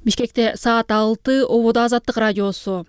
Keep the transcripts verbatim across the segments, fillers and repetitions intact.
Бишкекте саат алты, ободо Азаттык радиосу.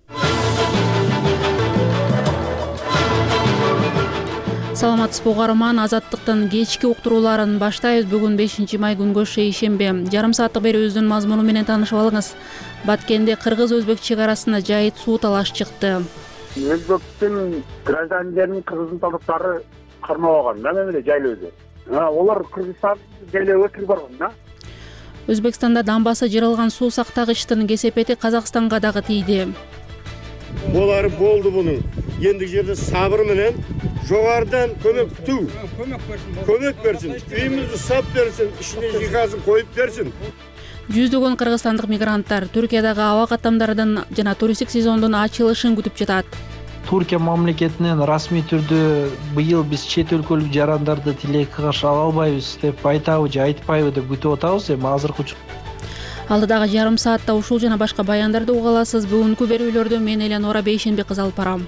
Саламатсызбы угарман, Азаттыктын кечки уктурууларын баштайбыз. Бүгүн бешинчи май күнгө шейшембе. Жарым сааттык берүүбүздүн мазмуну менен таанышып алыңыз. Баткенде кыргыз-өзбек чек арасына жайыт суу талаш чыкты. Өзбектин граждандеринин кыргыздын талаптары кармабаган да мемлекет жайлоодо. Олар Кыргызстан жайлоо өтүп барган да. Өзбекстанда дамбасы жарылган суу сактагычтын кесепети Казакстанга дагы тийди. Болары болду мунун. Эндиги жерде сабыр менен жогорудан көмөк күтүү. Көмөк берсин. Үйүмүздү сап берсин, ишине жыгазын коюп берсин. Жүздөгөн кыргызстандык мигранттар Түркиядагы аба каттамдардын жана туристтик сезондун ачылышын күтүп жатат. Туркия мамлекетинен расмий түрдө быйыл биз чет өлкөлүк жарандарды тилекке каршы ала албайбыз деп айтабы же айтпайбы деп күтүп атабыз. Эми азыркы Алдыдагы жарым саатта ушул жана башка баяндарды уга аласыз. Бүгүнкү берүүлөрдү мен Эленора Бейшенбек кызы алып барам.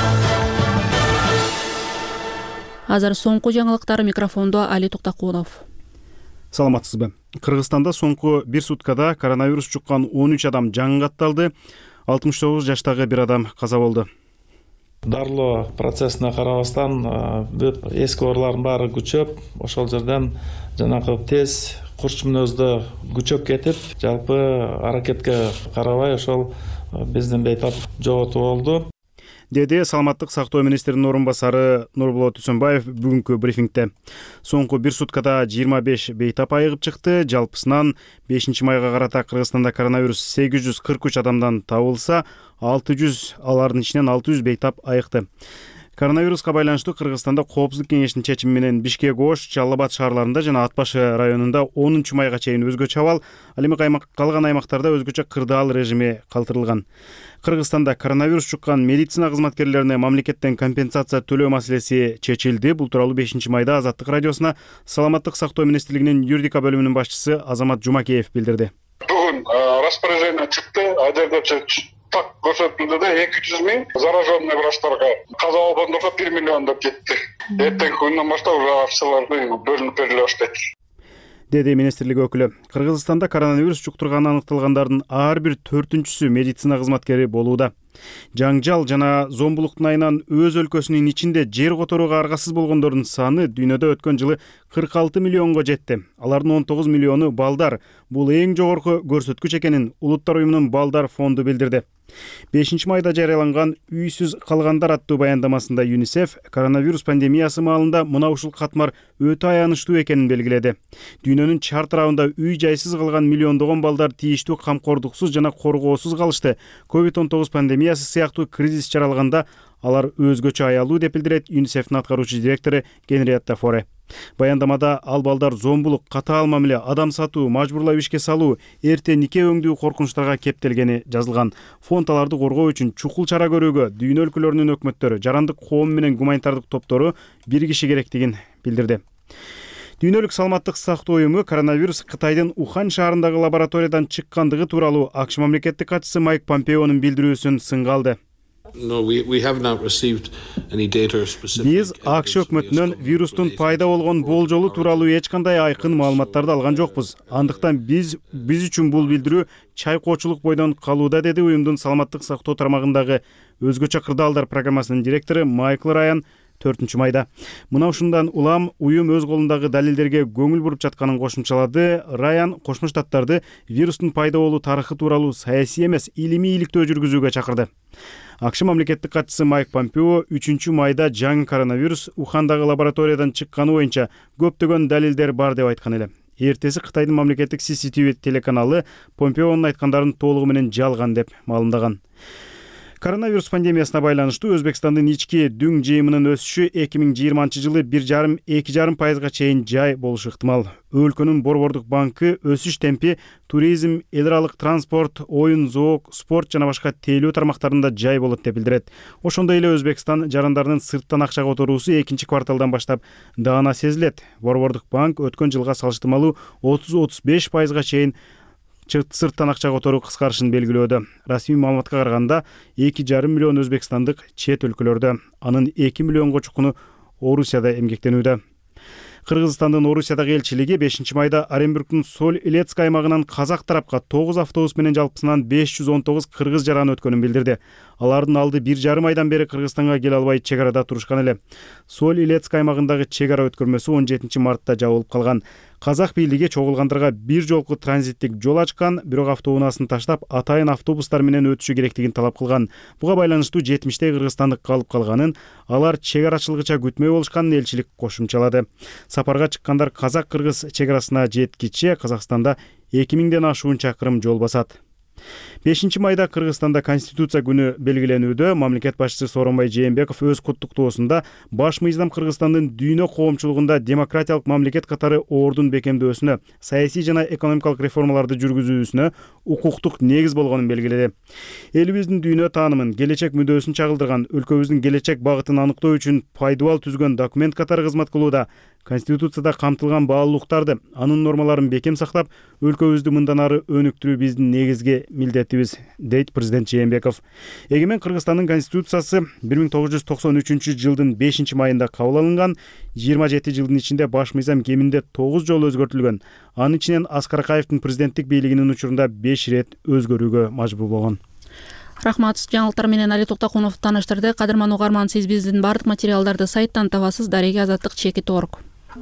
Азыр соңку жаңылыктар, микрофондо Али Токтакунов. Саламатсызбы? Кыргызстанда соңку бир суткада коронавирус жуккан он үч адам жаңы катталды. алтымыш тогуз жаштагы бир адам каза болду. Дарылоо процессине карабастан бүт эски оорулардын баары күчөп, ошол жерден жанагы тез курч мүнөздө күчөп кетип, жалпы аракетке карабай ошол биздин бейтап жоготуу болду, деди Саламаттык сактоо министринин орун басары Нурболот Үсөнбаев бүгүнкү брифингде. Соңку бир суткада жыйырма беш бейтап айыгып чыкты. Жалпысынан бешинчи майга карата Кыргызстанда коронавирус сегиз жүз кырк үч адамдан табылса, алты жүз алардын ичинен алты жүз бейтап айыкты. Коронавируска байланыштуу Кыргызстанда Коопсуздук кеңешинин чечими менен Бишкек, Ош, Жалал Абад шаарларында жана Ат башы районунда онунчу майга чейин өзгөчө абал, ал эми калган аймактарда өзгөчө кырдаал режими калтырылган. Кыргызстанда коронавирус жуккан медицина кызматкерлерине мамлекеттен компенсация төлөө маселеси чечилди. Бул тууралуу бешинчи майда Азаттык радиосуна Саламаттык сактоо министрлигинин юридика бөлүмүнүн башчысы Азамат Жумакеев билдирди. Бүгүн распоряжение чыкты, адерде так көрсөтүлдү да эки жүз миң зараженный врачтарга, каза болгондорго бир миллион деп жетти. Эртеңки күндөн баштап уже акцияларды бөлүнүп бериле баштайт, деди министрлик өкүлү. Кыргызстанда коронавирус жуктурганы аныкталгандардын ар бир төртүнчүсү медицина кызматкери болууда. Жаңжал жана зомбулуктун айынан өз өлкөсүнүн ичинде жер которууга аргасыз болгондордун саны дүйнөдө өткөн жылы кырк алты миллионго жетти. Алардын он тогуз миллиону балдар. Бул эң жогорку көрсөткүч экенин Улуттар уюмунун балдар фонду билдирди. бешинчи майда жарыяланган үйсүз калгандар аттуу баяндамасында ЮНИСЕФ коронавирус пандемиясы маалында мына ушул катмар өтө аянычтуу экенин белгиледи. Дүйнөнүн чар тарабында үй жайсыз калган миллиондогон балдар тийиштүү камкордуксуз жана коргоосуз калышты. ковид он тогуз пандемиясы сыяктуу кризис жаралганда алар өзгөчө аялуу деп билдирет ЮНИСЕФтин аткаруучу директору Генриетта Форе. Баяндамада ал балдар зомбулук, катаал мамиле, адам сатуу, мажбурлап ишке салуу, эрте нике өңдүү коркунучтарга кептелгени жазылган. Фонд аларды коргоо үчүн чукул чара көрүүгө дүйнө өлкөлөрүнүн өкмөттөрү, жарандык коом менен гуманитардык топтору биригиши керектигин билдирди. Дүйнөлүк саламаттык сактоо уюму коронавирус Кытайдын Ухан шаарындагы лабораториядан чыккандыгы тууралуу АКШ мамлекеттик катчысы Майк Помпеонун билдирүүсүн сынга алды. Биз АКШ өкмөтүнөн вирустун пайда болгон болжолу тууралуу эч кандай айкын маалыматтарды алган жокпуз. Андыктан биз биз үчүн бул билдирүү чайкоочулук бойдон калууда, деди уюмдун саламаттык сактоо тармагындагы өзгөчө кырдаалдар программасынын директору Майкл Райан төртүнчү майда. Мына ушундан улам уюм өз колундагы далилдерге көңүл буруп жатканын кошумчалады. Райан Кошмо Штаттарды вирустун пайда болуу тарыхы тууралуу саясий эмес, илимий иликтөө жүргүзүүгө чакырды. АКШ мамлекеттик катчысы Майк Помпео үчүнчү майда жаңы коронавирус Ухандагы лабораториядан чыкканы боюнча көптөгөн далилдер бар деп айткан эле. Эртеси Кытайдын мамлекеттик си си ти ви телеканалы Помпеонун айткандарын толугу менен жалган деп маалымдаган. Коронавирус пандемиясына байланыштуу Өзбекстандын ички дүң жыйымынын өсүшү эки миң жыйырманчы жылы бир жарым эки жарым пайызга чейин жай болушу ыктымал. Өлкөнүн Борбордук банкы өсүш темпи туризм, эл аралык транспорт, оюн, зоок, спорт жана башка тейлөө тармактарында жай болот деп билдирет. Ошондой эле Өзбекстан жарандарынын сырттан акча которуусу экинчи кварталдан баштап даана сезилет. Борбордук банк өткөн жылга салыштырмалуу отуз отуз беш пайызга чейин сырттан акча которуу кыскарышын белгилөөдө. Расмий маалыматка караганда эки жарым миллион өзбекстандык чет өлкөлөрдө, анын эки миллионго чукуну Орусияда эмгектенүүдө. Кыргызстандын Орусиядагы элчилиги бешинчи майда Оренбургдун Соль-Илецк аймагынан казак тарапка тогуз автобус менен жалпысынан беш жүз он тогуз кыргыз жаран өткөнүн билдирди. Алардын алды бир жарым айдан бери Кыргызстанга келе албай чек арада турушкан эле. Соль-Илецк аймагындагы чек ара өткөрмөсү он жетинчи мартта жабылып калган. Казак бийлиги чогулгандырга бир жолку транзиттик жол ачкан, бирок автоунаасын таштап атайын автобустар менен өтүшү керектигин талап кылган. Буга байланыштуу жетимиштей кыргызстандык калып калганын, алар чек арачылыгыча күтмөй болушканын элчилик кошумчалады. Сапарга чыккандар казак-кыргыз чек арасына жеткиче Казакстанда эки миңден ашуун чакырым жол басат. бешинчи майда Кыргызстанда Конституция күнү белгиленүүдө мамлекет башчысы Сооронбай Жээнбеков өз куттуктоосунда баш мыйзам Кыргызстандын дүйнө коомчулугунда демократиялык мамлекет катары ордун бекемдөөсүнө, саясий жана экономикалык реформаларды жүргүзүүсүнө укуктук негиз болгонун белгиледи. Элибиздин дүйнө таанымын, келечек мүдөөсүн чагылдырган, өлкөбүздүн келечек багытын аныктоо үчүн пайдабал түзгөн документ катары кызмат кылууда, Конституцияда камтылган баалуулуктарды, анын нормаларын бекем сактап, өлкөбүздү мындан ары өнүктүрүү биздин негизги милдетибиз, дейт президент Жээнбеков. Эгемен Кыргызстандын Конституциясы бир миң тогуз жүз токсон үчүнчү жылдын бешинчи майында кабыл алынган, жыйырма жети жылдын ичинде баш мыйзам кеминде тогуз жолу өзгөртүлгөн. Анын ичинен Аскар Акаевдин президенттик бийлигинин учурунда беш ирет өзгөрүүгө мажбур болгон. Рахмат. Жаңылыктар менен Али Токтокунов тааныштырды. Кадырман угарман, сиз биздин бардык материалдарды сайттан табасыз. Дареги азаттык чекит точка орг.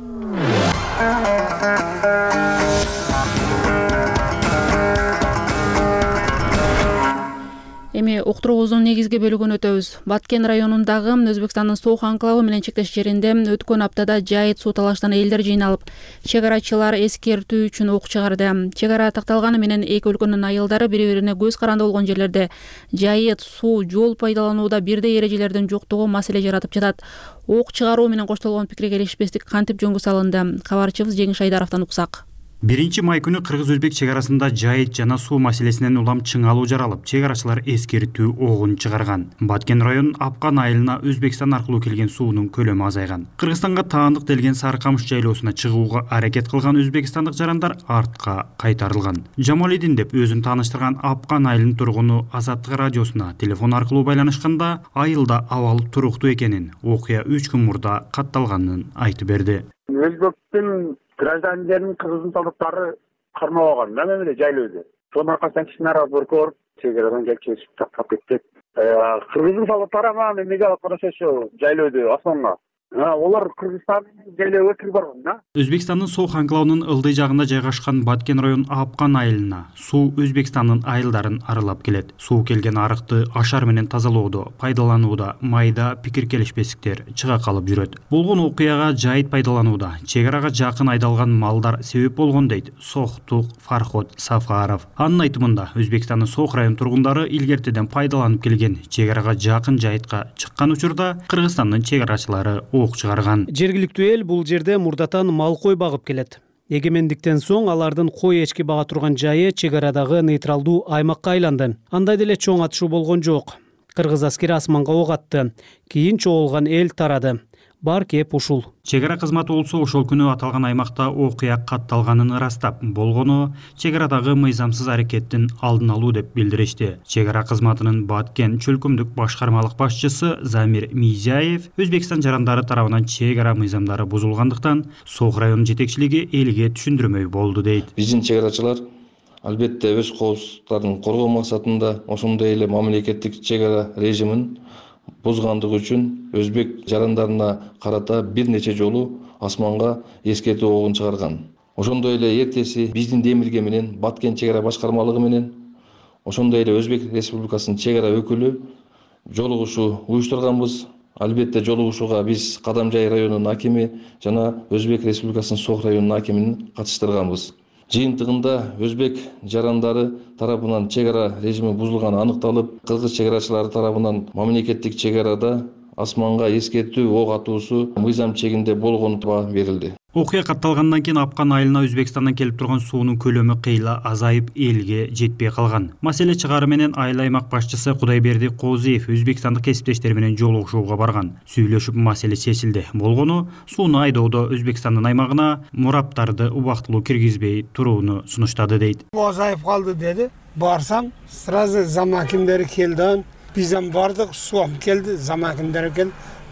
Эми уктуруубуздун негизги бөлүгүн өтөбүз. Баткен районундагы Өзбекстандын Соок анклавы менен чектеш жеринде өткөн аптада жайыт суу талаштан элдер жыйналып, чек арачылар эскертүү үчүн ок чыгарды. Чек ара такталганы менен эки өлкөнүн айылдары бири-бирине көз каранды болгон жерлерде жайыт суу, жол пайдаланууда бирдей эрежелердин жоктугу маселе жаратып жатат. Ок чыгаруу менен коштолгон пикирге келишпестик кантип жөнгө салынды? Кабарчыбыз Жеңиш Айдаровдон уксак. биринчи май күнү Кыргыз-Өзбек чек арасында жайыт жана суу маселесинен улам чыңалуу жаралып, чек арачылар эскертүү огун чыгарган. Баткен районунун Апкан айылына Өзбекстан аркылуу келген суунун көлөмү азайган. Кыргызстанга таандык делген Сарыкамыш жайлоосуна чыгууга аракет кылган өзбекстандык жарандар артка кайтарылган. Жамалидин деп өзүн тааныштырган Апкан айылынын тургуну Азаттык радиосуна телефон аркылуу байланышканда айылда абал туруктуу экенин, окуя үч күн мурда катталганын айтып берди. Өзбектин граждандарынын кыргыздын талаптары кармабаган. Мен эле жайлоодо. Сонун аркасынан кичине ара боркор, чек арадан келип чечип тактап кетти. Кыргыздын талаптары ама эмеге алып караса ошо жайлоодо асманга. Олар Кыргызстан жайлоо өтүп барган да. Өзбекстандын Соок анклавынын ылдый жагында жайгашкан Баткен районунун Апкан айылына суу Өзбекстандын айылдарын аралап келет. Суу келген арыкты ашар менен тазалоодо, пайдаланууда майда пикир келишпестиктер чыга калып жүрөт. Болгон окуяга жайыт пайдаланууда чек арага жакын айдалган малдар себеп болгон дейт Сохтук Фархот Сафаров. Анын айтымында Өзбекстандын Соок район тургундары илгертеден пайдаланып келген чек арага жакын жайытка чыккан учурда Кыргызстандын чек арачылары ок чыгарган. Жергиликтүү эл бул жерде мурдатан мал кой багып келет. Эгемендиктен соң алардын кой эчки бага турган жайы чек арадагы нейтралдуу аймакка айланды. Андай деле чоң атышуу болгон жок. Кыргыз аскери асманга ок атты. Кийин чогулган эл тарады. Бар кеп ушул. Чек ара кызматы болсо ошол күнү аталган аймакта окуя катталганын ырастап, болгону чек арадагы мыйзамсыз аракеттин алдын алуу деп билдиришти. Чек ара кызматынын Баткен чөлкөмдүк башкармалык башчысы Замир Мизяев Өзбекстан жарандары тарабынан чек ара мыйзамдары бузулгандыктан Соок районунун жетекчилиги элге түшүндүрмөй болду дейт. Биздин чек арачылар албетте өз коопсуздуктарын коргоо максатында ошондой эле мамлекеттик чек ара режимин бузгандыгы үчүн өзбек жарандарына карата бир нече жолу асманга эскертүү огун чыгарган. Ошондой эле эртеси биздин Демирге менен Баткен чек ара башкармалыгы менен ошондой эле Өзбек Республикасынын чек ара өкүлү жолугушуу уюштурганбыз. Албетте жолугушууга биз Кадамжай районунун акими жана Өзбек Республикасынын Соок районунун акимин катыштырганбыз. Жыйынтыгында өзбек жарандары тарабынан чек ара режими бузулганы аныкталып, кыргыз чек арачылары тарабынан мамлекеттик чек арада асманга эскертүү ок атуусу мыйзам чегинде болгону баа берилди. Окуя катталгандан кийин Апкан айылына Өзбекстандан келип турган суунун көлөмү кыйла азайып, элге жетпей калган. Маселе чыгары менен айыл аймак башчысы Кудайберди Козиев өзбекстандык кесиптештери менен жолугушууга барган. Сүйлөшүп маселе чечилди. Болгону сууну айдоодо Өзбекстандын аймагына мураптарды убактылуу киргизбей турууну сунуштады дейт. Азайып калды деди. Барсам, сразу зам акимдери келди. Бизден бардык, суам келди, зам акимдери келди.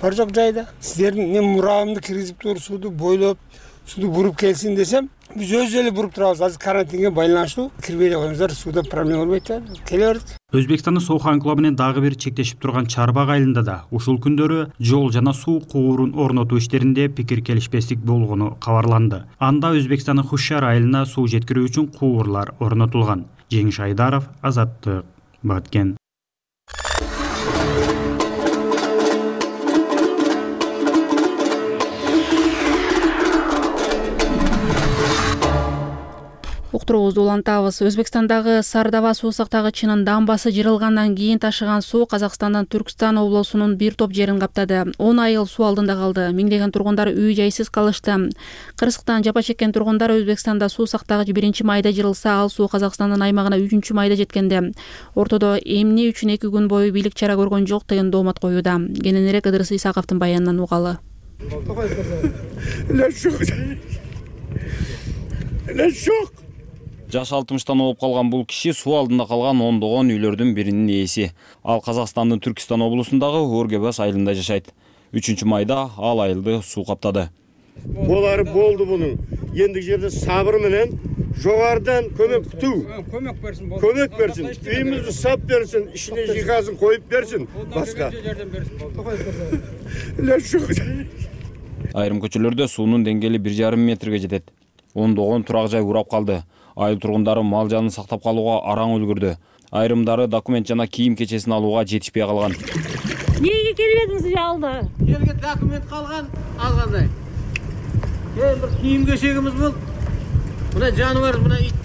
бар жок жайда. Сиздердин мен мурабымды киргизип туруп сууду бойлоп, сууду буруп келсин десем, биз өзү эле буруп турабыз. Азыр карантинге байланыштуу кирбей эле коюңуздар, сууда проблема болбойт да. Келе берет. Өзбекстандын соок анклавы менен дагы бир чектешип турган Чарбак айылында да ушул күндөрү жол жана суу куурун орнотуу иштеринде пикир келишпестик болгону кабарланды. Анда Өзбекстандын Хушяр айылына суу жеткирүү үчүн куурлар орнотулган. Жеңиш Айдаров, Азаттык, Баткен. Уктуруубузду улантабыз. Өзбекстандагы Сардаба суу сактагычынын дамбасы жырылгандан кийин ташыган суу Казакстандын Түркстан облусунун бир топ жерин каптады. он айыл суу алдында калды. Миңдеген тургундар үй жайсыз калышты. Кырсыктан жапа чеккен тургундар Өзбекстанда суу сактагыч биринчи майда жырылса, ал суу Казакстандын аймагына үчүнчү майда жеткенде. Ортодо эмне үчүн эки күн бою бийлик чара көргөн жок деген доомат коюуда. Кененирээк Ыдырыс Исаковдун баянынан угалы. Жаш алтымыштан болуп калган бул киши суу алдында калган ондогон үйлөрдүн биринин ээси. Ал Казакстандын Түркстан облусундагы Оргебас айылында жашайт. үчүнчү майда ал айылды суу каптады. Болары болду бунун. Эндиги жерде сабыр менен жогорудан көмөк күтүү. Көмөк берсин. Көмөк берсин. Үйүмүздү сап берсин, ишине жыйгазын коюп берсин. Башка. Айрым көчөлөрдө суунун деңгээли бир жарым метрге жетет. Ондогон турак жай урап калды. Айыл тургундары мал жанын сактап калууга араң үлгүрдү. Айрымдары документ жана кийим кечесин алууга жетишпей калган. Эмнеге келбедиңиз алды? Жерге документ калган, алгандай. Эми бир кийим кечегибиз болуп, мына жаныбар, мына ит.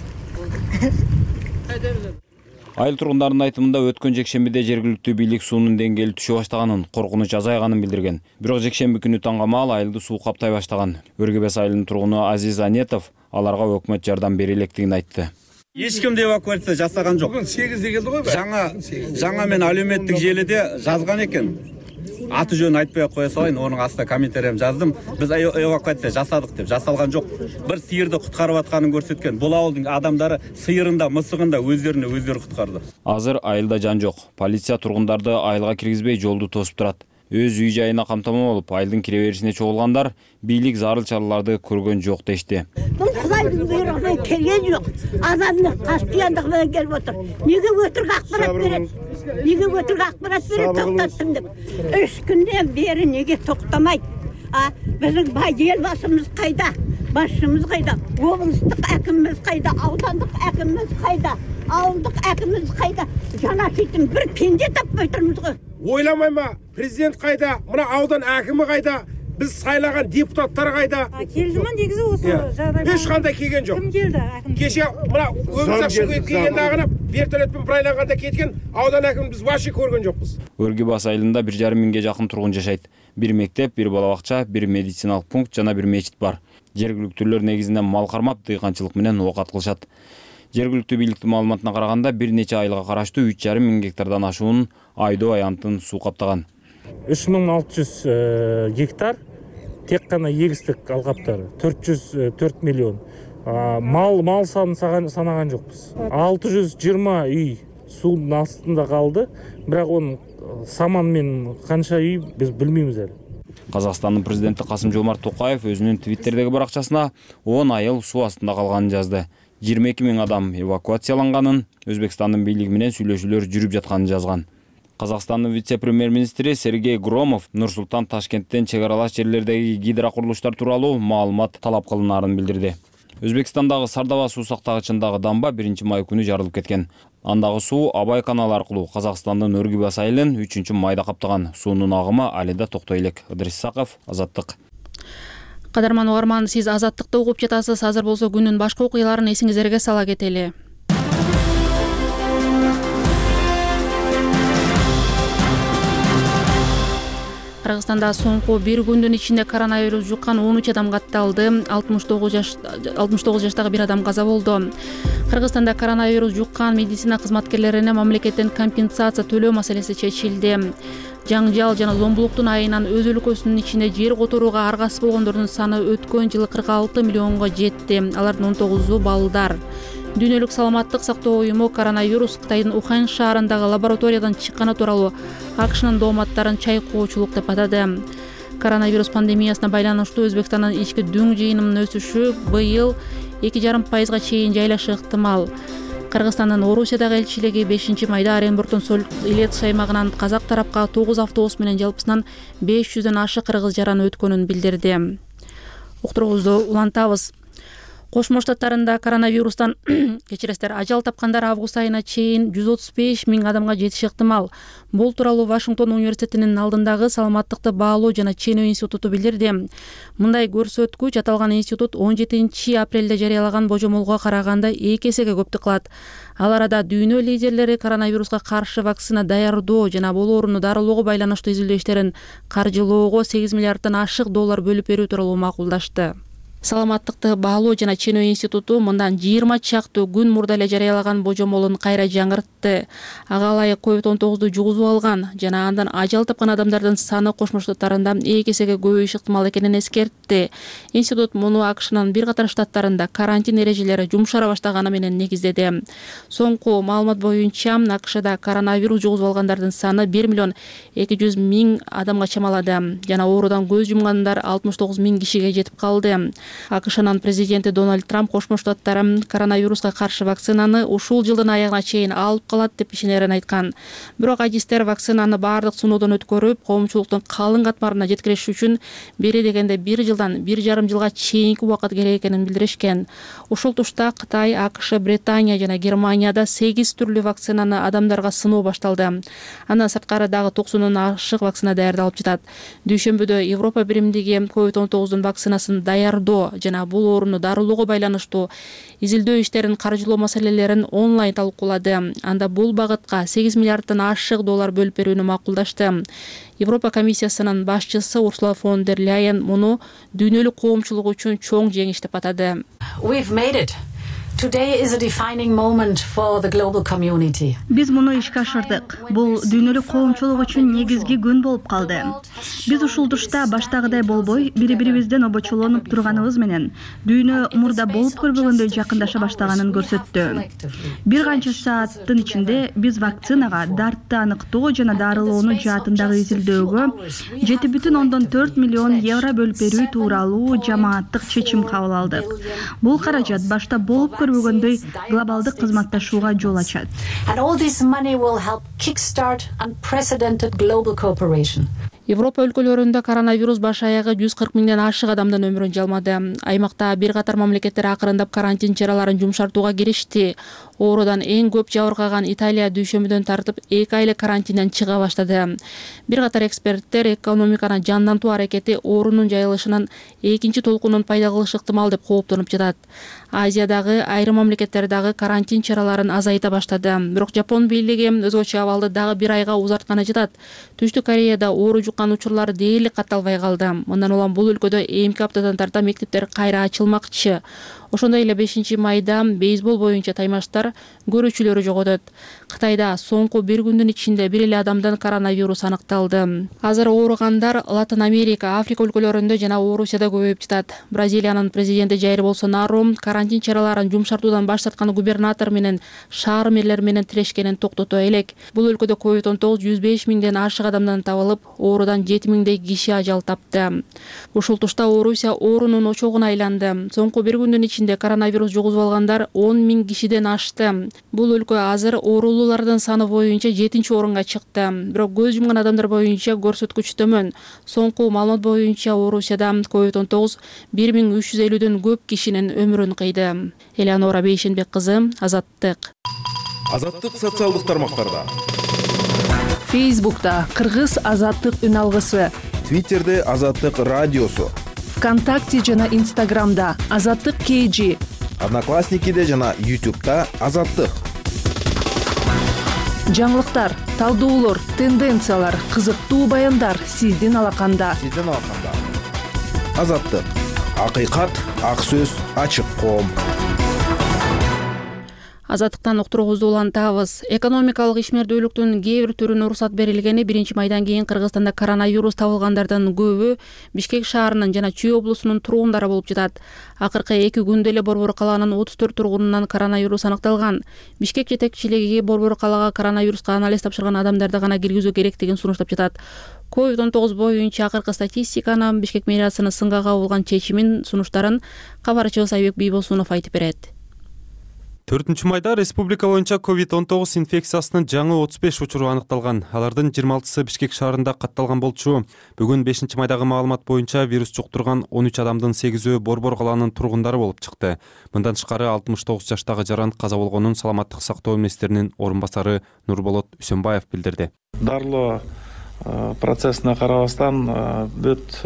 Кайда? Айыл тургундарынын айтымында өткөн жекшембиде жергиликтүү бийлик суунун деңгээли түшө баштаганын, коркунуч азайганын билдирген. Бирок жекшемби күнү таңгамаал айылды суу каптай баштаган. Өргебес айылынын тургуну Азиз Анетов аларга өкмөт жардам бере электигин айтты. Эч ким эвакуация жасаган жок. Бүгүн сегизде келди го. Жаңа жаңа мен алюметтик желиде жазган экен. Аты жөнүн айтпай кое салайын, онун астына комментарийим жаздым. Биз эвакуация жасадык деп, жасалган жок. Бир сыйырды куткарып атканын көрсөткөн. Бул ауылдун адамдары сыйырында, мысыгында өздөрүнө өздөрү куткарды. Азыр айылда жан жок. Полиция тургундарды айылга киргизбей жолду тосуп турат. Өз үй жайына камтама болуп, айылдын кире беришине чогулгандар бийлик зарыл чараларды көргөн жок дешти. Бул Кудайдын буйругунан келген жок. Адамдын каштыяндыгы менен келип отур. Неге өтүрүк акпарат берет? Неге өтүрүк акпарат берет? Токтоттум деп. Үч күндөн бери неге токтомайт? А биздин бай ел башыбыз кайда? Башыбыз кайда? Облустук акимimiz кайда? Аудандык акимimiz кайда? Ауылдык акимimiz кайда? Жана читим бир пенде таппай турмуз го. Ойламайма, президент кайда? Мына аудан акими кайда? Биз сайлаган депутаттар кайда? Келдиме негизи осы жагдайга? Эч кандай келген жок. Ким келди? Аким. Кеше мына өмүрзак келген дагы вертолетпен брайланганда кеткен аудан акимин биз вообще көргөн жокпуз. Өргебас айылында бир жарым миңге жакын тургун жашайт. Бир мектеп, бир бала бакча, бир медициналык пункт жана бир мечит бар. Жергиликтүүлөр негизинен мал кармап, дыйканчылык менен оокат кылышат. Жергиликтүү бийликтин маалыматына караганда бир нече айылга караштуу үч жарым миң гектардан ашуун Айдоо аянтын суу каптаган. үч миң алты жүз гектар тек гана егистик алкаптары, төрт жүз төрт миллион. Мал мал санын санаган жокпуз. алты жүз жыйырма үй суунун астында калды, бирок онун саман менен канча үй биз билбейбиз эле. Казакстандын президенти Касым Жомарт Токаев өзүнүн Твиттердеги баракчасына он айыл суу астында калганын жазды. жыйырма эки миң адам эвакуацияланганын, Өзбекстандын бийлиги менен сүйлөшүүлөр жүрүп жатканын жазган. Казакстандын вице-премьер-министри Сергей Громов Нур-Султан Ташкенттен чек аралаш жерлердеги гидрокурулуштар тууралуу маалымат талап кылынаарын билдирди. Өзбекстандагы Сардаба суу сактагычындагы дамба биринчи май күнү жарылып кеткен. Андагы суу Абай каналы аркылуу Казакстандын Өргебас айылын үчүнчү майда каптаган. Суунун агымы али да токтой элек. Ыдырыс Исаков, Азаттык. Кадарман угарман, сиз Азаттыкты угуп жатасыз. Азыр болсо күнүн башка окуяларын эсиңиздерге сала кетели. Кыргызстанда соңку бир күндүн ичинде коронавирус жуккан он үч адам катталды. алтымыш тогуз жаштагы бир адам каза болду. Кыргызстанда коронавирус жуккан медицина кызматкерлерине мамлекеттен компенсация төлөө маселеси чечилди. Жаңжал жана зомбулуктун айынан өз өлкөсүнүн ичинде жер которууга аргасыз болгондордун саны өткөн жылы кырк алты миллионго жетти. Алардын он тогузу балдар. Дүйнөлүк саламаттык сактоо уюму коронавирус Кытайдын Ухань шаарындагы лабораториядан чыкканы тууралуу АКШнын дооматтарын чайкоочулук деп атады. Коронавирус пандемиясына байланыштуу Өзбекстандын ички дүң жыйынынын өсүшү быйыл эки жарым пайызга чейин жайлашы ыктымал. Кыргызстандын Орусиядагы элчилиги бешинчи майда Оренбургдун Соль-Илецк аймагынан казак тарапка тогуз автобус менен жалпысынан беш жүздөн ашык кыргыз жаран өткөнүн билдирди. Уктуруубузду улантабыз. Кошмо Штаттарында коронавирустан кечиресиздер ажал тапкандар август айына чейин жүз отуз беш миң адамга жетиши ыктымал. Бул тууралуу Вашингтон университетинин алдындагы саламаттыкты баалоо жана ченөө институту билдирди. Мындай көрсөткүч аталган институт он жетинчи апрелде жарыялаган божомолго караганда эки эсеге көптүк кылат. Ал арада дүйнө лидерлери коронавируска каршы вакцина даярдоо жана бул ооруну дарылоого байланыштуу изилдөө иштерин каржылоого сегиз миллиарддан ашык доллар бөлүп берүү тууралуу макулдашты. Саламаттыкты баалоо жана ченөө институту мындан жыйырма чактуу күн мурда эле жарыялаган божомолун кайра жаңыртты. Ага ылайык ковид он тогузду жугузуп алган жана андан ажал тапкан адамдардын саны Кошмо Штаттарында эки эсеге көбөйүшү ыктымал экенин эскертти. Институт муну АКШнын бир катар штаттарында карантин эрежелери жумшара баштаганы менен негиздеди. Соңку маалымат боюнча АКШда коронавирус жугузуп алгандардын саны бир миллион эки жүз миң адамга чамалады жана оорудан көз жумгандар алтымыш тогуз миң кишиге жетип калды. АКШнын президенти Дональд Трамп Кошмо Штаттары коронавируска каршы вакцинаны ушул жылдын аягына чейин алып калат деп ишенерин айткан. Бирок адистер вакцинаны баардык сыноодон өткөрүп, коомчулуктун калың катмарына жеткириш үчүн бери дегенде бир жылдан бир жарым жылга чейинки убакыт керек экенин билдиришкен. Ушул тушта Кытай, АКШ, Британия жана Германияда сегиз түрлүү вакцинаны адамдарга сыноо башталды. Андан сырткары дагы токсондон ашык вакцина даярдалып жатат. Дүйшөмбүдө Европа биримдиги ковид он тогуздун вакцинасын даярдоо жана бул ооруну дарылоого байланыштуу изилдөө иштерин каржылоо маселелерин онлайн талкуулады. Анда бул багытка сегиз миллиарддан ашык доллар бөлүп берүүнү макулдашты. Европа комиссиясынын башчысы Урсула фон дер Ляйен муну дүйнөлүк коомчулук үчүн чоң жеңиш деп атады. Today is a defining moment for the global community. Биз муну ишке ашырдык. Бул дүйнөлүк коомчулук үчүн негизги күн болуп калды. Биз ушул тушта баштагыдай болбой, бири-бирибизден обочолонуп турганыбыз менен дүйнө мурда болуп көрбөгөндөй жакындаша баштаганын көрсөттү. Бир канча сааттын ичинде биз вакцинага, дартты аныктоо жана дарылоону жаатындагы изилдөөгө жети бүтүн ондон төрт миллион евро бөлүп берүү тууралуу жамааттык чечим кабыл алдык. Бул каражат башта болуп көрбөгөндөй глобалдык кызматташууга жол ачат. And all this money will help kickstart unprecedented global cooperation. Европа өлкөлөрүндө коронавирус баш аягы жүз кырк миңден ашык адамдын өмүрүн жалмады. Аймакта бир катар мамлекеттер акырындап карантин чараларын жумшартууга киришти. Оорудан эң көп жабыркаган Италия дүйшөмбүдөн тартып эки айлык карантинден чыга баштады. Бир катар эксперттер экономиканы жандантуу аракети оорунун жайылышынын экинчи толкунун пайда кылышы ыктымал деп кооптонуп жатат. Азиядагы айрым мамлекеттер дагы карантин чараларын азайта баштады. Бирок Жапон бийлиги өзгөчө абалды дагы бир айга узартканы жатат. Түштүк Кореяда оору жуккан учурлар дээрлик катталбай калды. Мындан улам бул өлкөдө эмки аптадан тарта мектептер кайра ачылмакчы. Ошондой эле бешинчи майда бейсбол боюнча таймаштар көрүүчүлөрү жоготот. Кытайда соңку бир күндүн ичинде бир эле адамдан коронавирус аныкталды. Азыр ооругандар Латын Америка, Африка өлкөлөрүндө жана Орусияда көбөйүп жатат. Бразилиянын президенти Жайр Болсонару карантин чараларын жумшартуудан баш тарткан губернатор менен шаар мэрлери менен тирешкенин токтото элек. Бул өлкөдө ковид он тогуз жүз беш миңден ашык адамдан табылып, оорудан жети миңдей киши ажал тапты. Ушул тушта Орусия оорунун очогуна айланды. Соңку бир күндүн ичинде коронавирус жугузуп алгандар он миң кишиден ашты. Бул өлкө азыр оорулуулардын саны боюнча жетинчи орунга чыкты. Бирок көз жумган адамдар боюнча көрсөткүч төмөн. Соңку маалымат боюнча Орусияда ковид он тогуз бир миң үч жүз элүүдөн көп кишинин өмүрүн кыйды. Элеонора Бейшенбек кызы, Азаттык. Азаттык социалдык тармактарда. Фейсбукта Кыргыз Азаттык үн алгысы. Твиттерде Азаттык радиосу. ВКонтакте жана Инстаграмда Азаттык кей джи. Одноклассникиде жана Ютубта Азаттык. Жаңылыктар, талдоолор, тенденциялар, кызыктуу баяндар сиздин алаканда. Сиздин алаканда. Азаттык. Акыйкат, ак сөз, ачык коом. Азаттыктан уктуруубузду улантабыз. Экономикалык ишмердүүлүктүн кээ бир түрүнө уруксат берилгени биринчи майдан кийин Кыргызстанда коронавирус табылгандардын көбү Бишкек шаарынын жана Чүй облусунун тургундары болуп жатат. Акыркы эки күндө эле Борбор калаанын отуз төрт тургунунан коронавирус аныкталган. Бишкек жетекчилиги Борбор калаага коронавируска анализ тапшырган адамдарды гана киргизүү керектигин сунуштап жатат. ковид он тогуз боюнча акыркы статистиканы Бишкек мэриясынын сынга кабылган чечимин сунуштарын кабарчыбыз Айбек Бийбосунов айтып берет. төртүнчү майда республика боюнча ковид он тогуз инфекциясынын жаңы отуз беш учуру аныкталган. Алардын жыйырма алтысы Бишкек шаарында катталган болчу. Бүгүн бешинчи майдагы маалымат боюнча вирус жуктурган он үч адамдын сегизөө Борбор калаанын тургундары болуп чыкты. Мындан тышкары алтымыш тогуз жаштагы жаран каза болгонун Саламаттык сактоо министринин орун басары Нурболот Үсөнбаев билдирди. Дарлоо процессине карабастан бүт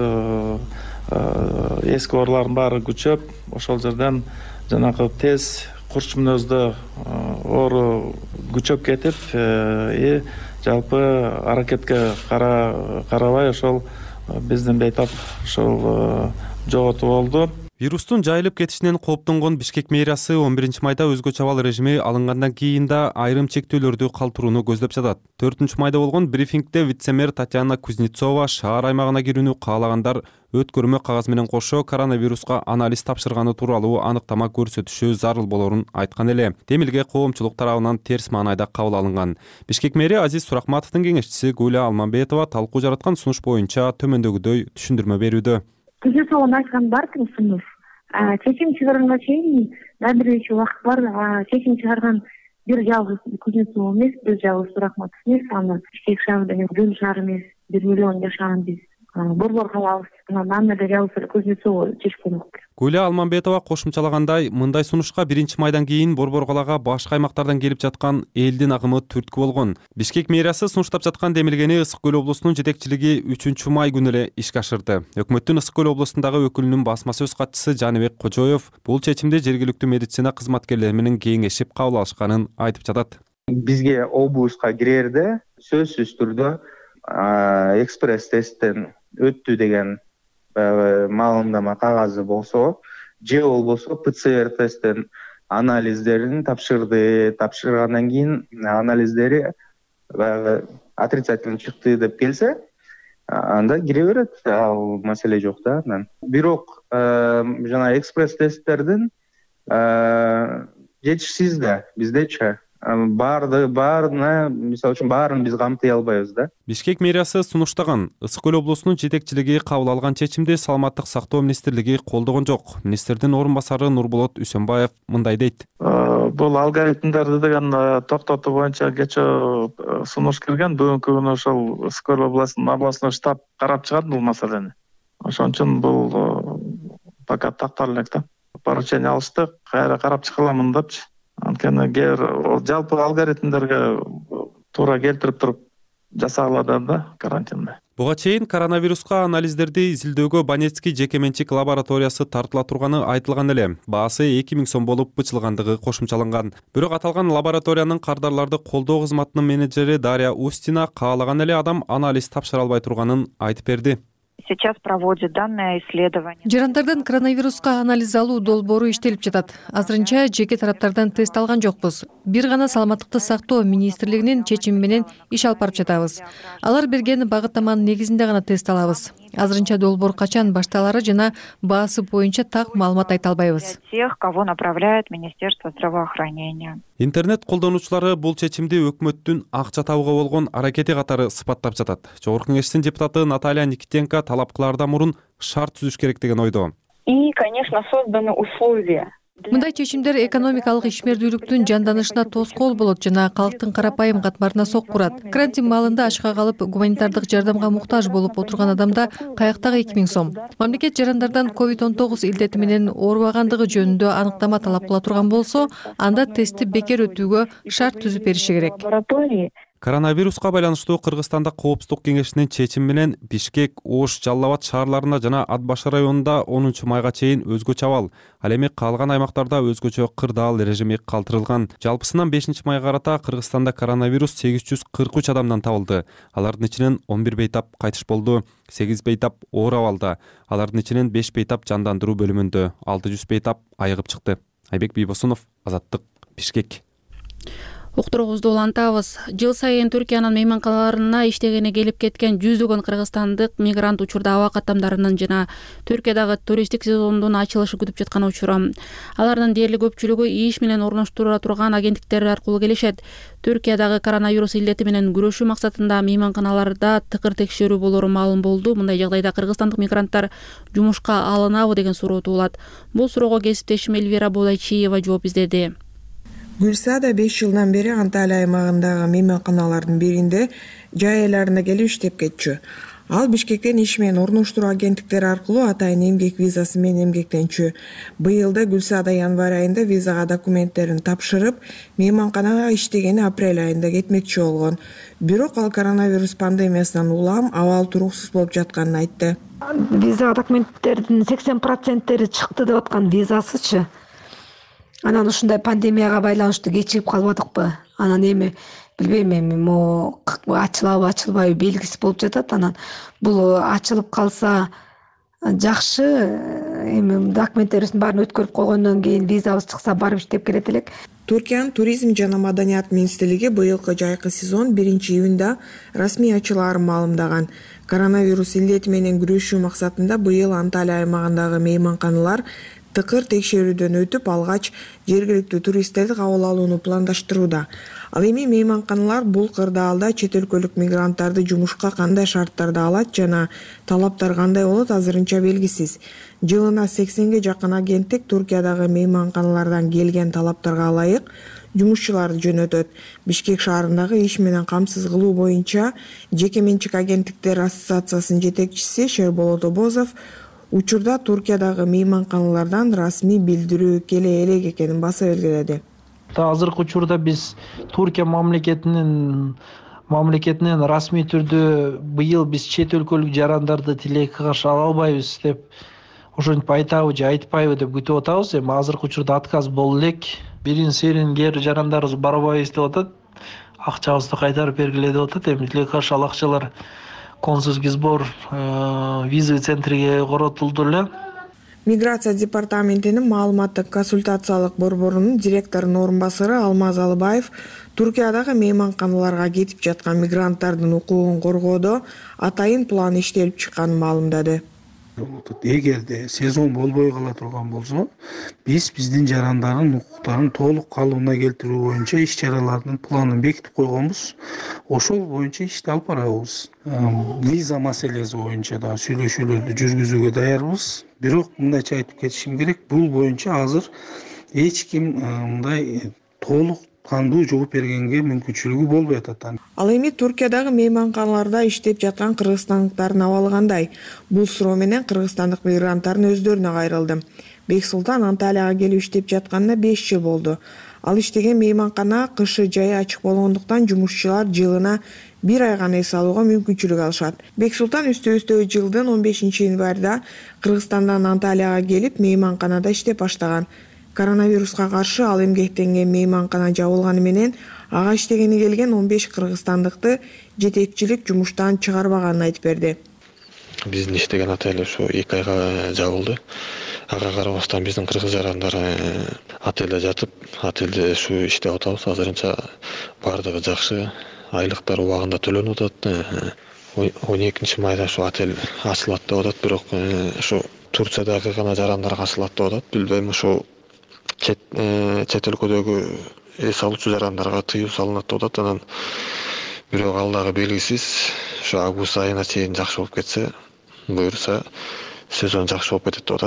эски оорулардын баары күчөп, ошол жерден жанагы тез курч мүнөздө оору күчөп кетип, и жалпы аракетке карабай ошол биздин бейтап ошол жоготуу болду. Вирустун жайылып кетишинен кооптонгон Бишкек мэриясы он биринчи майда өзгөчө абал режими алынгандан кийин да айрым чектөөлөрдү калтырууну көздөп жатат. төртүнчү майда болгон брифингде вице-мэр Татьяна Кузнецова шаар аймагына кирүүнү каалагандар өткөрмө кагаз менен кошо коронавируска анализ тапшырганы тууралуу аныктама көрсөтүшү зарыл болорун айткан эле. Демилге коомчулук тарабынан терс маанайда кабыл алынган. Бишкек мэри Азиз Суракматовдун кеңешчиси Гуля Алмамбетова талкуу жараткан сунуш боюнча төмөндөгүдөй түшүндүрмө берүүдө. Кузнецова айткан бардыр сунуш. Чечим чыгарганга чейин дагы бир нече убакыт бар. Чечим чыгарган бир жалгыз Кузнецова эмес, бир жалгыз Суракматов эмес, аны Бишкек шаарында бүт шаар эмес, бир миллион жашаган биз Борбор калабыз. Аны да жалгыз Кузнецова чечкен. Гуля Алмамбетова кошумчалагандай, мындай сунушка биринчи майдан кийин Борбор калаага башка аймактардан келип жаткан элдин агымы түрткү болгон. Бишкек мэриясы сунуштап жаткан демилгени Ысык көл облусунун жетекчилиги үчүнчү май күнү эле ишке ашырды. Өкмөттүн Ысык көл облусундагы өкүлүнүн басма сөз катчысы Жаныбек Кожоев бул чечимди жергиликтүү медицина кызматкерлери менен кеңешип кабыл алышканын айтып жатат. Бизге облуска кирерде сөзсүз түрдө экспресс тесттен өттү деген маалымдама кагазы болсо, же болбосо ПЦР тесттен анализдерин тапшырды, тапшыргандан кийин анализдери отрицательный чыкты деп келсе, анда кире берет, ал маселе жок да. Бирок жана экспресс тесттердин жетишсиз да биздечи. Барды, баарына, мисалы үчүн баарын биз камтый албайбыз да. Бишкек мэриясы сунуштаган. Ысык көл облусунун жетекчилиги кабыл алган чечимди Саламаттык сактоо министрлиги колдогон жок. Министрдин орун басары Нурболот Үсөнбаев мындай дейт. Бул алгоритмдерди деген токтотуу боюнча кечээ сунуш кирген. Бүгүнкү күнү ошол Ысык көл областынын областной штаб карап чыгат бул маселени. Ошон үчүн бул пока такталып элек да. Поручение алыштык, кайра карап чыгыламын депчи. Анткени жалпы алгоритмдерге туура келтирип туруп жасалады да карантинде. Буга чейин коронавируска анализдерди изилдөөгө Банецкий жеке менчик лабораториясы тартыла турганы айтылган эле. Баасы эки миң сом болуп бычылгандыгы кошумчаланган. Бирок аталган лабораториянын кардарларды колдоо кызматынын менеджери Дарья Устина каалаган эле адам анализ тапшыра албай турганын айтып берди. Сейчас проводят данное исследование. Жарандардын коронавируска анализ алуу долбоору иштелип жатат. Азырынча жеке тараптардан тест алган жокпуз. Бир гана Саламаттыкты сактоо министрлигинин чечими менен иш алып барып жатабыз. Алар берген багыттаманын негизинде гана тест алабыз. Азырынча долбоор качан башталары жана баасы боюнча так маалымат айта албайбыз. Тех, кого направляет Министерство здравоохранения. Интернет колдонуучулары бул чечимди өкмөттүн акча табууга болгон аракети катары сыпаттап жатат. Жогорку кеңештин депутаты Наталья Никитенко талап кылаардан мурун шарт түзүш керек деген ойдо. И, конечно, созданы условия. Мындай чечимдер экономикалык ишмердүүлүктүн жанданышына тоскоол болот жана калктын карапайым катмарына сок курат. Карантин маалында ашка калып, гуманитардык жардамга муктаж болуп отурган адамда каяктагы эки миң сом. Мамлекет жарандардан ковид он тогуз илдети менен оорубагандыгы жөнүндө аныктама талап кыла турган болсо, анда тестти бекер өтүүгө шарт түзүп бериши керек. Коронавируска байланыштуу Кыргызстанда коопсуздук кеңешинин чечими менен Бишкек, Ош, Жалал Абад шаарларында жана Ат Башы районунда онунчу майга чейин өзгөчө абал, ал эми калган аймактарда өзгөчө кырдаал режими калтырылган. Жалпысынан бешинчи майга карата Кыргызстанда коронавирус сегиз жүз кырк үч адамдан табылды. Алардын ичинен он бир бейтап кайтыш болду, сегиз бейтап оор абалда. Алардын ичинен беш бейтап жандандыруу бөлүмүндө, алты жүз бейтап айыгып чыкты. Айбек Бийбосунов, Азаттык, Бишкек. Уктуруубузду улантабыз. Жыл сайын Түркиянын мейманканаларына иштегени келип кеткен жүздөгөн кыргызстандык мигрант учурда аба каттамдарынын жана Түркиядагы туристтик сезондун ачылышы күтүп жаткан учуру. Алардын дээрлик көпчүлүгү иш менен орноштура турган агенттиктер аркылуу келишет. Түркиядагы коронавирус илдети менен күрөшүү максатында мейманканаларда тыкыр текшерүү болору маалым болду. Мындай жагдайда кыргызстандык мигранттар жумушка алынабы деген суроо туулат. Бул суроого кесиптешим Эльвира Бодайчиева жооп издеди. Гүлсада беш жылдан бери Анталия аймагындагы мейманканалардын биринде жай айларында келип иштеп кетчү. Ал Бишкектен иш менен орноштуруу агенттиктери аркылуу атайын эмгек визасы менен эмгектенчү. Быйылда Гүлсада январь айында визага документтерин тапшырып, мейманканага иштегени апрель айында кетмекчи болгон. Бирок ал коронавирус пандемиясынан улам абал туруксуз болуп жатканын айтты. Виза документтердин сексен проценттери чыкты деп аткан визасычы. Анан ушундай пандемияга байланыштуу кечигип калбадыкпы? Анан эми билбейм, эми могу ачылабы ачылбайбы белгисиз болуп жатат. Анан бул ачылып калса жакшы, эми документтерибиздин баарын өткөрүп койгондон кийин визабыз чыкса барып иштеп келет элек. Түркиянын туризм жана маданият министрлиги быйылкы жайкы сезон биринчи июнда расмий ачылаарын маалымдаган. Коронавирус илдети менен күрөшүү максатында быйыл Анталия аймагындагы мейманканалар тыкыр текшерүүдөн өтүп, алгач жергиликтүү туристтерди кабыл алууну пландаштырууда. Ал эми мейманканалар бул кырдаалда чет өлкөлүк мигранттарды жумушка кандай шарттарда алат жана талаптар кандай болот азырынча белгисиз. Жылына сексенге жакын агенттик Туркиядагы мейманканалардан келген талаптарга ылайык жумушчуларды жөнөтөт. Бишкек шаарындагы иш менен камсыз кылуу боюнча жеке менчик агенттиктер ассоциациясынын жетекчиси Шерболот Обозов учурда Туркиядагы мейманканалардан расмий билдирүү келе элек экенин баса белгиледи. Азыркы учурда биз Туркия мамлекетинин мамлекетинен расмий түрдө быйыл биз чет өлкөлүк жарандарды тилекке каршы ала албайбыз деп ошентип айтабы же айтпайбы деп күтүп атабыз. Эми азыркы учурда отказ болду элек. Бирин серин кээ жарандарыбыз барбайбыз деп атат. Акчабызды кайтарып бергиле деп атат. Эми тилекке каршы ал акчалар консульский сбор визовый центриге коротулду эле. Миграция департаментинин маалыматтык консультациялык борборунун директорунун орун басары Алмаз Алыбаев Туркиядагы мейманканаларга кетип жаткан мигранттардын укугун коргоодо атайын план иштелип чыкканын маалымдады. Эгерде сезон болбой кала турган болсо, биз биздин жарандардын укуктарын толук калыбына келтирүү боюнча иш чаралардын планын бекитип койгонбуз. Ошол боюнча ишти алып барабыз. Виза маселеси боюнча да сүйлөшүүлөрдү жүргүзүүгө даярбыз. Бирок мындайча айтып кетишим керек, бул боюнча азыр эч ким мындай толук кандуу жооп бергенге мүмкүнчүлүгү болбой атат. Ал эми Туркиядагы мейманканаларда иштеп жаткан кыргызстандыктардын абалы кандай? Бул суроо менен кыргызстандык мигранттардын өздөрүнө кайрылдым. Бексултан Анталияга келип иштеп жатканына беш жыл болду. Ал иштеген мейманкана кышы жай ачык болгондуктан жумушчулар жылына бир ай гана эс алууга мүмкүнчүлүк алышат. Бексултан үстө-үстө жылдын он бешинчи январда Кыргызстандан Анталияга келип мейманканада иштеп баштаган. Коронавируска каршы ал эмгектенген мейманкана жабылганы менен ага иштегени келген он беш кыргызстандыкты жетекчилик жумуштан чыгарбаганын айтып берди. Биздин иштеген отель ушу эки айга жабылды. Ага карабастан биздин кыргыз жарандар отелде жатып, отелде ушу иштеп атабыз. Азырынча бардыгы жакшы, айлыктар убагында төлөнүп атат. он экинчи майда ушу отель ачылат деп атат, бирок ушу Турциядагы гана жарандарга ачылат деп атат. Билбейм, ушу чет чет өлкөдөгү эс алуучу жарандарга тыюу салынат деп атат. Анан бирок ал дагы белгисиз. Ушу август айына чейин жакшы болуп кетсе, буюрса сезон жакшы болуп кетет деп атат.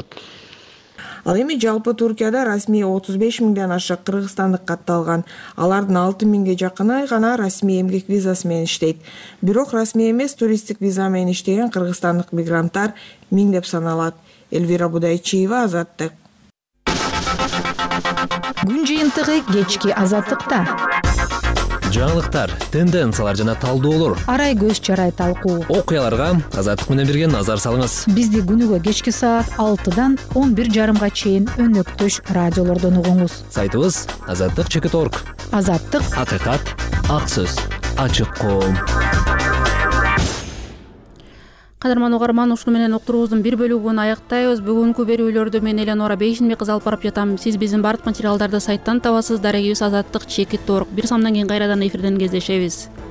Ал эми жалпы Туркияда расмий отуз беш миңден ашык кыргызстандык катталган. Алардын алты миңге жакыны гана расмий эмгек визасы менен иштейт. Бирок расмий эмес туристтик виза менен иштеген кыргызстандык мигранттар миңдеп саналат. Эльвира Будайчиева, Азаттык. Күн жыйынтыгы кечки Азаттыкта. Жаңылыктар, тенденциялар жана талдоолор, арай көз чарай талкуу, окуяларга Азаттык менен бирге назар салыңыз. Бизди күнүгө кечки саат алтыдан он бир жарымга чейин өнөктөш радиолордон угуңуз. Сайтыбыз азаттык чекит точка орг. Азаттык, акыйкат, ак сөз, ачык коом. Кадырман угарман, ушуну менен уктуруубуздун бир бөлүгүн аяктайбыз. Бүгүнкү берүүлөрдү мен Эленора Бейшинбек алып барып жатам. Сиз биздин бардык материалдарды сайттан табасыз. Дарегибиз Азаттык чекит орг. Бир самдан кийин кайрадан эфирден кездешебиз.